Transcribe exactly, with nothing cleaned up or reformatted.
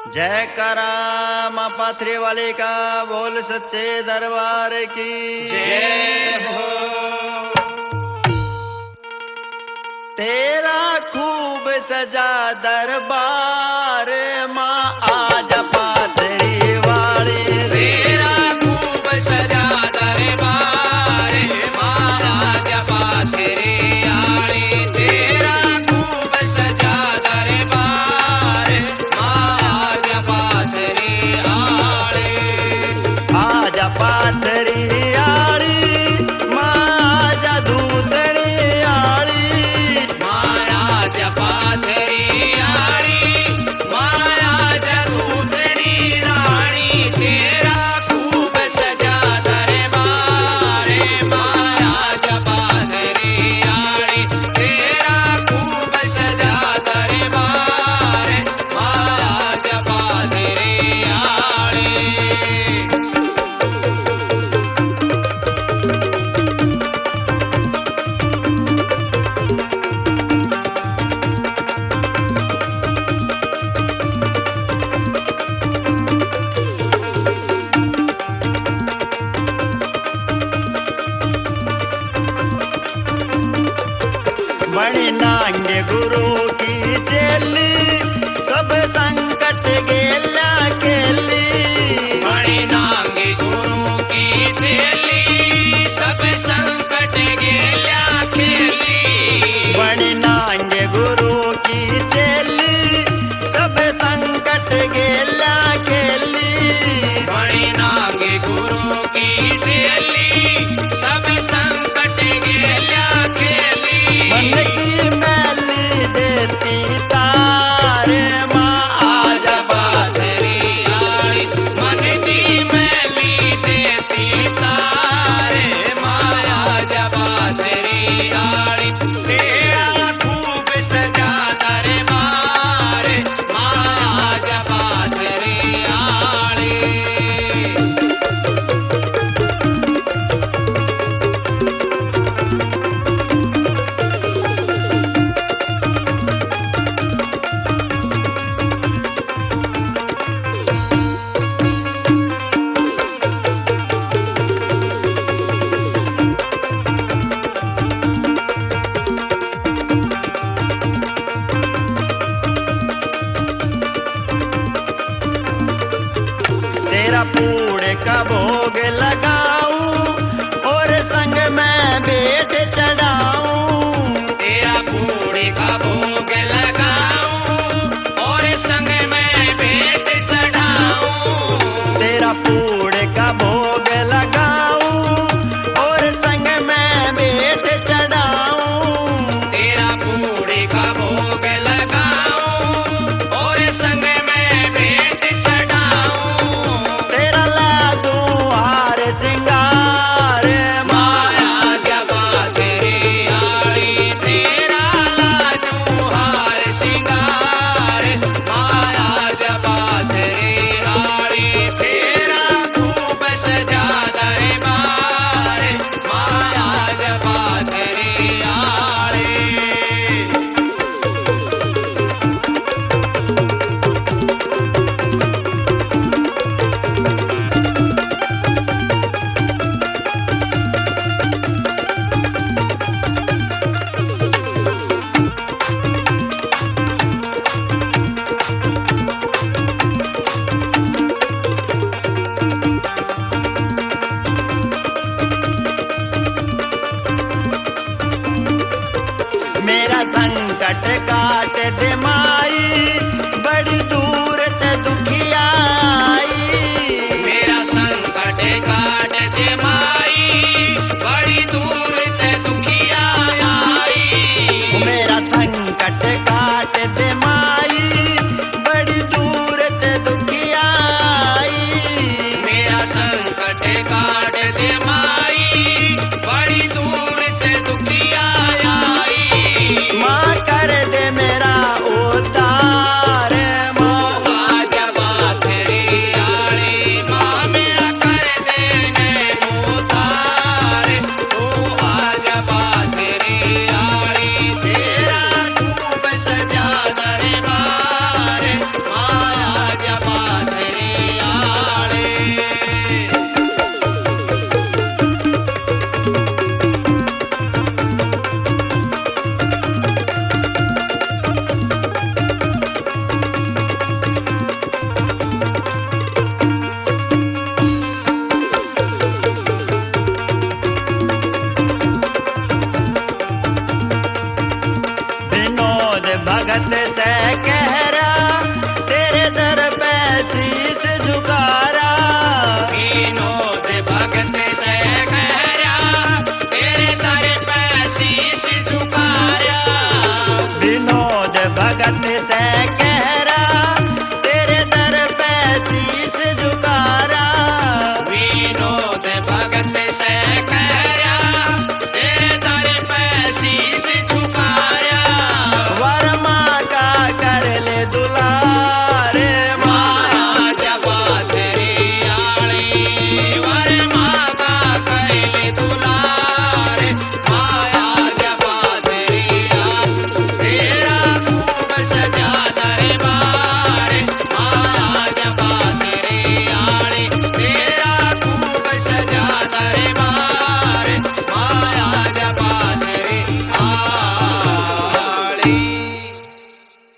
जय करा माँ पाथरी वाले का बोल सच्चे दरबार की जय हो। तेरा खूब सजा दरबार माँ आजा पाथरी वाली। तेरा खूब सजा दरबार माँ आजा पाथरी वाली। तेरा खूब सजा दरबार माँ आजा पाथरी वाली। आजा पाथरी आली माँ आजा दूतड़ी आली। महाराज पाथरी आली महाराज दूतड़ी रानी। तेरा खूब सजा दरबार महाराज पाथरी आली। तेरा खूब सजा दरबार महाराज पाथरी आली। बड़ी नांगे गुरु की चेली सब संकट गेला केली। बड़ी नांगे गुरु की चेली सब संकट गेल्या खेली। बड़ी नांगे गुरु की चेली सब संकट गेला केली। बड़ी नांगे गुरु की चेली सब संकट गेल्या खेली। मन की मैली देती तार माँ आजा पाथरी आली मन की मैली देती तारे माया जा पाथरी आली। तेरा खूब सजा दरबार माया जा पाथरी आली। तेरा पूड़े का भोग लगाऊं और संग में बेट चढ़ाऊं। तेरा पूड़े का भोग लगाऊं और संग में भेंट चढ़ाऊं। तेरा पूड़े का भोग लगाऊं और संग में बेट चढ़ाऊं। तेरा पूड़े का भोग लगाऊं और संग में भेंट चढ़ाऊं। तेरा लागू दरबार